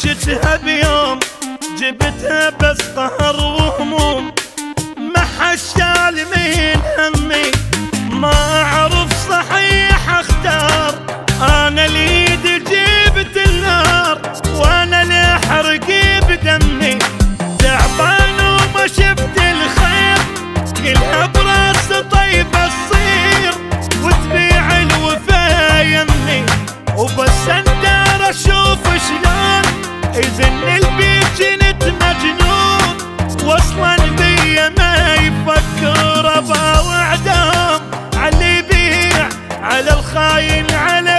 عشتها بيوم جبتها بس قهر وهموم، ما حشال من همي، ما اعرف صحيح اختار. انا اليد جبت النار وانا اللي احرقي بدمي، تعبان وما شفت الخير كلها براس طيبه تصير، وتبيع الوفا يمي وبس اندار اشوف شلون يزن البيت جنت مجنون، واصلا بيا ما يفكر ابا وعدهم على اللي يبيع على الخاين على